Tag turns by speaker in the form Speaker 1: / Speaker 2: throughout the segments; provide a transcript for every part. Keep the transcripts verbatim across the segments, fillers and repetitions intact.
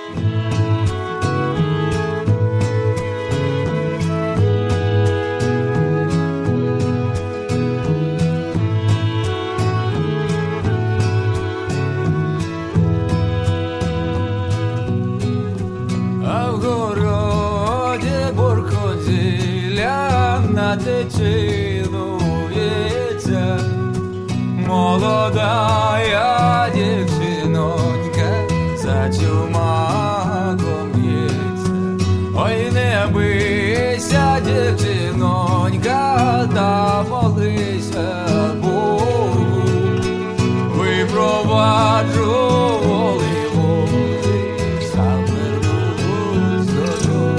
Speaker 1: Цінується молодая дівчинонька, за чумаком б'ється. Ой, не бийся, дівчинонька, та молися Богу. Випроваджу волі-волі, сам вернусь додому.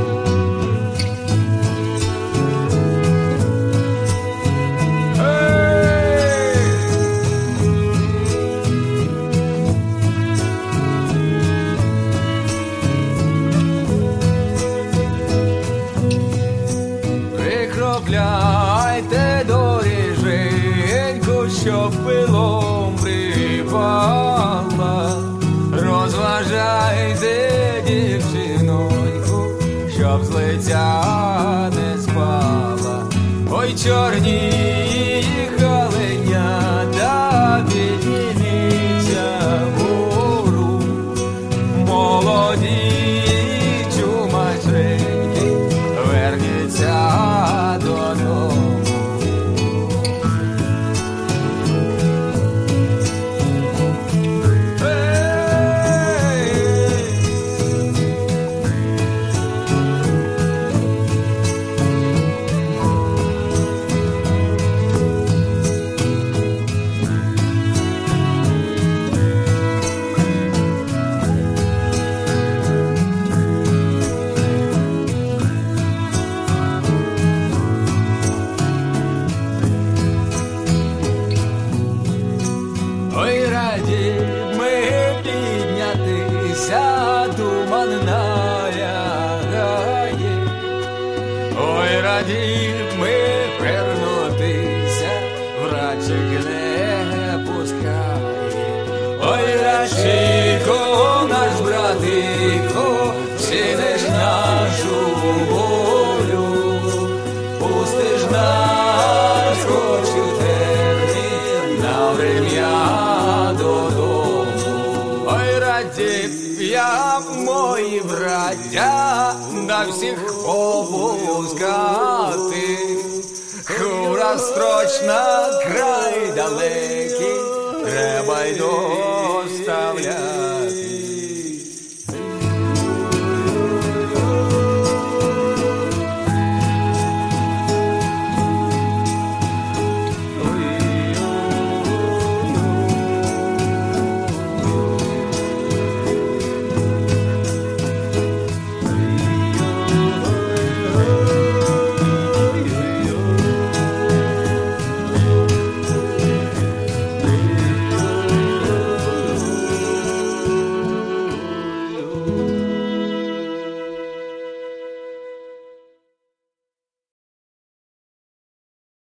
Speaker 1: Прикропляйте доріженьку, щоб пилом припала. Розважайте, дівчиноньку, щоб з лиця не спала. Ой, чорні каленята, підніміться вгору. Молоді чумаченьки, верніться додому. Ой, раді ми піднятися, туманная гає. Ой, раді ми вернутися, врачик не пускає. Ой, рачико, наш братико, чиниш нашу волю, пустиш нас, хоч у термін, на врем'я додому. Ой, раді я, мої браття, на всіх попускати. Хура строчна, край далекий, треба й до